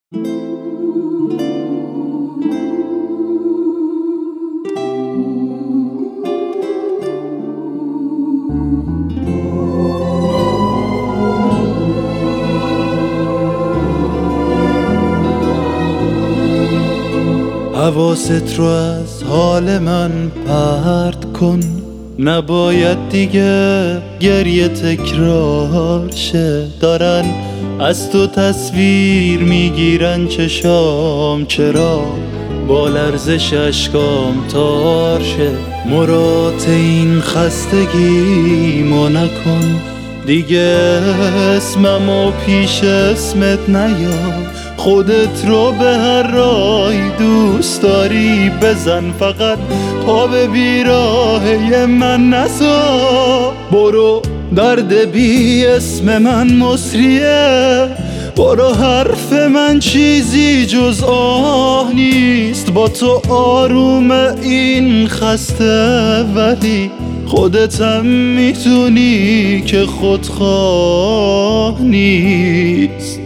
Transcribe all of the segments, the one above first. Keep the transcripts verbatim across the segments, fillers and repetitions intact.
حواست رو از حال من پرت کن، نباید دیگه گریه تکرار شه. دارن از تو تصویر میگیرن چشام، چرا با لرزش اشکام تار شه. مرات این خستگی ما نکن دیگه، اسممو پیش اسمت نیار. خودت رو به هر راهی دوست داری بزن، فقط پا به بیراهه من نذار. برو درد بی اسم من مصریه، برو حرف من چیزی جز آه نیست. با تو آروم این خسته، ولی خودتم میتونی که خودخواه نیست.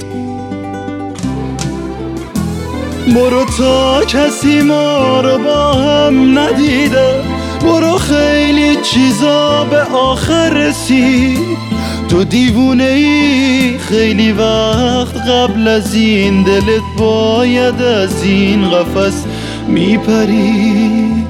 برو تا کسی ما رو با هم ندیده، برو خیلی چیزا به آخر رسید. تو دیوونه ای خیلی وقت قبل از این، دلت باید از این قفس میپرید.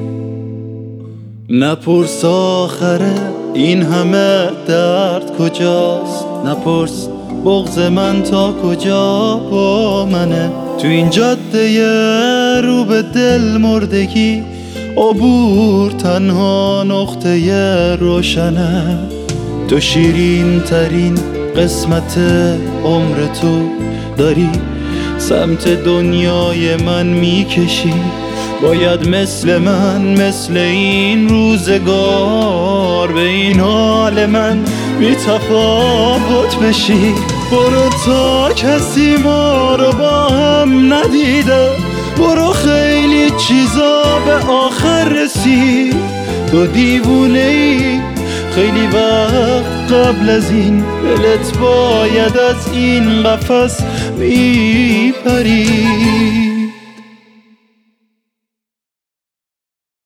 نپرس آخره این همه درد کجاست، نپرس بغض من تا کجا با منه. تو این جاده رو به دل مردگی، عبور تنها نقطه روشنه. تو شیرین ترین قسمت عمر تو داری، سمت دنیای من میکشی. باید مثل من مثل این روزگار به این حال من بی تفاوت بشی. برو تا کسی ما رو با هم ندیده، برو خیلی چیزا به آخر رسید. تو دیوونه ای خیلی وقت قبل از این، دلت باید از این قفس میپرید.